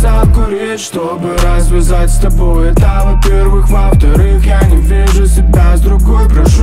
бросал курить, чтобы развязать с тобой это, во-первых. Во-вторых, я не вижу себя с другой. Прошу